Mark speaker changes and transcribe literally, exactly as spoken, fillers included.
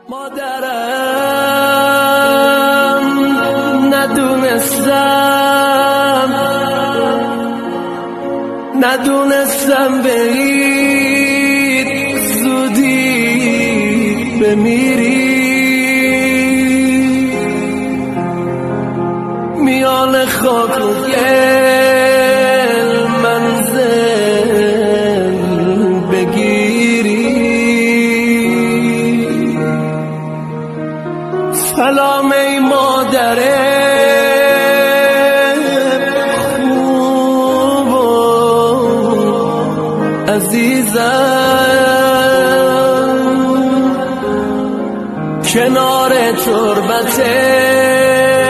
Speaker 1: مادرم ندونستم ندونستم به این زودی بمیری میان خاک و گل منزل بگیری. سلام ای مادر خوب و عزیزم، کنار تربت